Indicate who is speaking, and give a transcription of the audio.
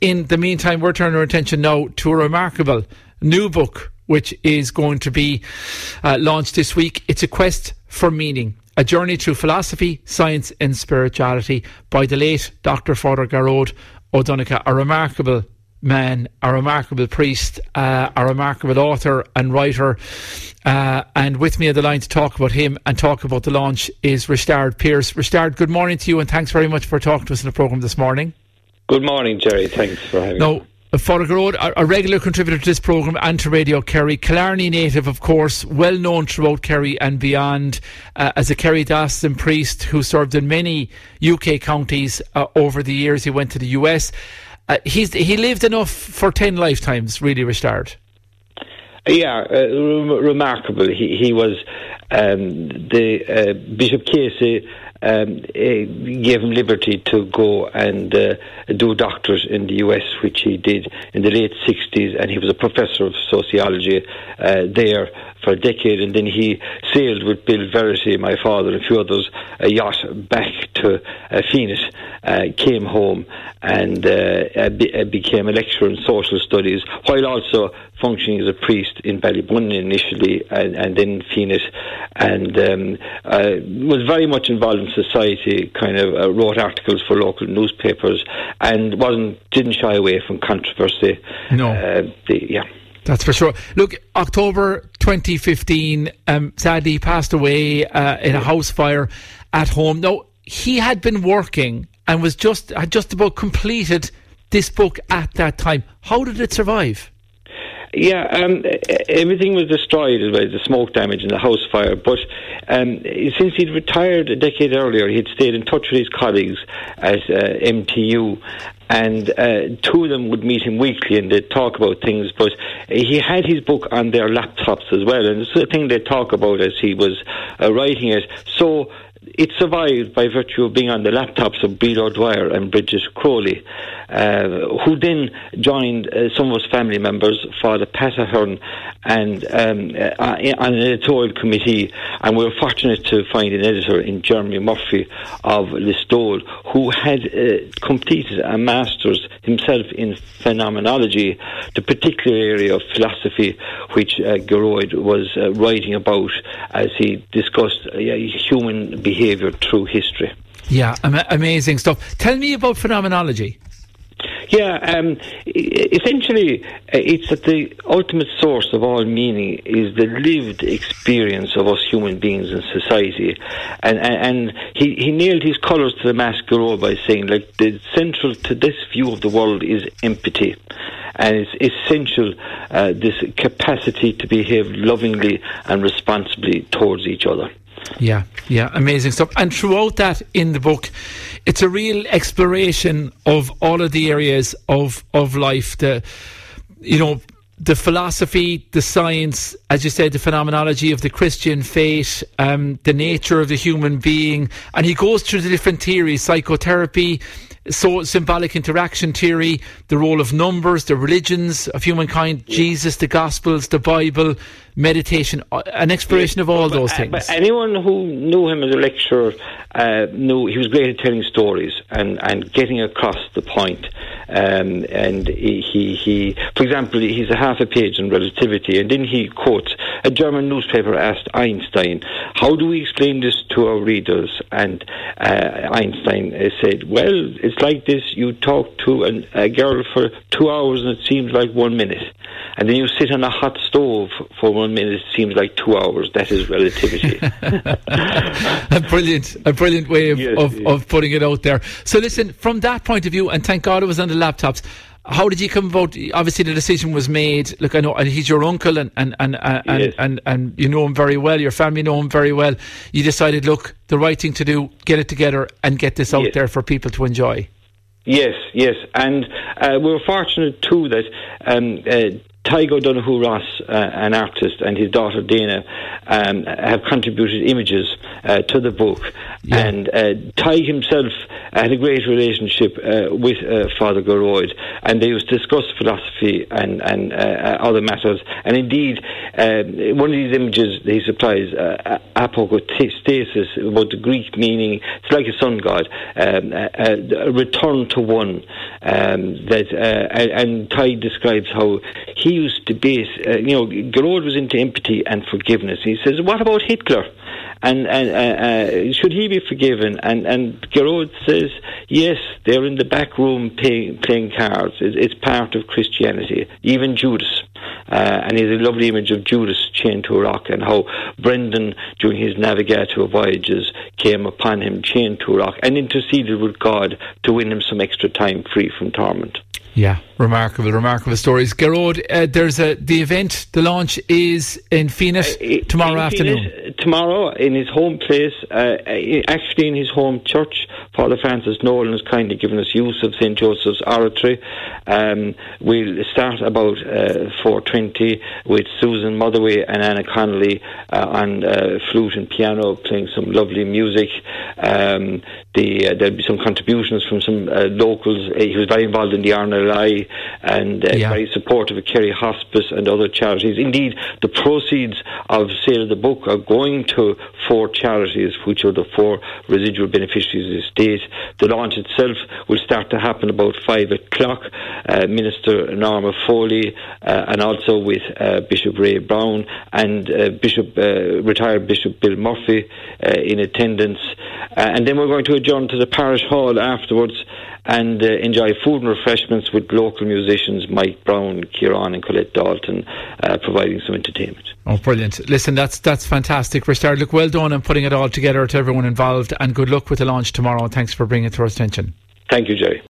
Speaker 1: in the meantime, we're turning our attention now to a remarkable new book which is going to be launched this week. It's A Quest for Meaning, a journey through philosophy, science and spirituality by the late Dr. Father Gearóid Ó Donnchadh, a remarkable man, a remarkable priest, a remarkable author and writer. And with me on the line to talk about him and talk about the launch is Rishtard Pearse. Rishtard, good morning to you, and thanks very much for talking to us in the programme this morning.
Speaker 2: Good morning, Jerry. Thanks for having me.
Speaker 1: Father Gearóid, a regular contributor to this programme and to Radio Kerry, Killarney native, of course, well known throughout Kerry and beyond, as a Kerry diocesan priest who served in many UK counties over the years. He went to the US. He lived enough for 10 lifetimes, really, Rishtard.
Speaker 2: Yeah, remarkable. He was the Bishop Casey gave him liberty to go and do a doctorate in the US, which he did in the late 60s, and he was a professor of sociology there for a decade, and then he sailed with Bill Verity, my father, and a few others, a yacht back to Phoenix, came home and became a lecturer in social studies, while also functioning as a priest in Ballybunion initially, and then Phoenix, and was very much involved in society, kind of wrote articles for local newspapers, and didn't shy away from controversy.
Speaker 1: No. That's for sure. Look, October 2015, sadly he passed away in a house fire at home. Now, he had been working and had just about completed this book at that time. How did it survive?
Speaker 2: Yeah, everything was destroyed as well as the smoke damage in the house fire. But since he'd retired a decade earlier, he'd stayed in touch with his colleagues at MTU, and two of them would meet him weekly and they'd talk about things. But he had his book on their laptops as well, and it's the thing they'd talk about as he was writing it. So it survived by virtue of being on the laptops of Breda O'Dwyer and Bridget Crowley, who then joined some of his family members, Father Pat Ahern, and on an editorial committee. And we were fortunate to find an editor in Jeremy Murphy of Listowel, who had completed a master's himself in phenomenology, the particular area of philosophy which Gearóid was writing about as he discussed human behaviour through history.
Speaker 1: Yeah, amazing stuff. Tell me about phenomenology.
Speaker 2: Yeah, essentially, it's that the ultimate source of all meaning is the lived experience of us human beings in society, and he nailed his colours to the mast, Gearóid, by saying, like, the central to this view of the world is empathy. And it's essential, this capacity to behave lovingly and responsibly towards each other.
Speaker 1: Yeah, amazing stuff. And throughout that in the book, it's a real exploration of all of the areas of life, the philosophy, the science, as you said, the phenomenology of the Christian faith, the nature of the human being. And he goes through the different theories: psychotherapy, symbolic interaction theory, the role of numbers, the religions of humankind, Jesus, the Gospels, the Bible, meditation, an exploration of all those things.
Speaker 2: But anyone who knew him as a lecturer knew he was great at telling stories and getting across the point. And he, for example, he's a half a page on relativity, and then he quotes a German newspaper asked Einstein, "How do we explain this to our readers?" And Einstein said, "Well, it's like this: you talk to a girl for 2 hours and it seems like 1 minute, and then you sit on a hot stove for 1 minute, it seems like 2 hours. That is relativity."
Speaker 1: A brilliant way of putting it out there. So listen, from that point of view, and thank God it was on the laptops, how did you come about? Obviously the decision was made. Look, I know, and he's your uncle, and you know him very well, your family know him very well. You decided, look, the right thing to do, get it together and get this out there for people to enjoy.
Speaker 2: Yes, and we were fortunate too that Tygo Donoghue-Ross, an artist, and his daughter Dana have contributed images to the book. Yeah. And Ty himself had a great relationship with Father Gearóid, and they used to discuss philosophy and other matters. And indeed, one of these images he supplies, apostasis, about the Greek meaning, it's like a sun god, a return to one. And Ty describes how he used to base, Gearóid was into empathy and forgiveness. He says, what about Hitler? And should he be forgiven? And Gearóid says, yes, they're in the back room playing cards. It's part of Christianity. Even Judas. And he has a lovely image of Judas chained to a rock, and how Brendan, during his navigator voyages, came upon him chained to a rock and interceded with God to win him some extra time free from torment.
Speaker 1: Yeah, remarkable stories. Gearóid, there's the event, the launch is in Phoenix tomorrow afternoon.
Speaker 2: Tomorrow in his home place, actually in his home church. Father Francis Nolan has kindly given us use of St. Joseph's Oratory. We'll start about 4:20 with Susan Motherway and Anna Connolly on flute and piano, playing some lovely music. There'll be some contributions from some locals. He was very involved in the RNLI and very supportive of Kerry Hospice and other charities. Indeed, the proceeds of sale of the book are going to 4 charities, which are the 4 residual beneficiaries of the estate. The launch itself will start to happen about 5 o'clock. Minister Norma Foley and also with Bishop Ray Brown and retired Bishop Bill Murphy in attendance. And then we're going to adjourn to the parish hall afterwards and enjoy food and refreshments with local musicians Mike Brown, Kieran and Colette Dalton providing some entertainment.
Speaker 1: Oh, brilliant. Listen, that's fantastic, Richard. Look, well done on putting it all together to everyone involved, and good luck with the launch tomorrow. Thanks for bringing it to our attention.
Speaker 2: Thank you, Jerry.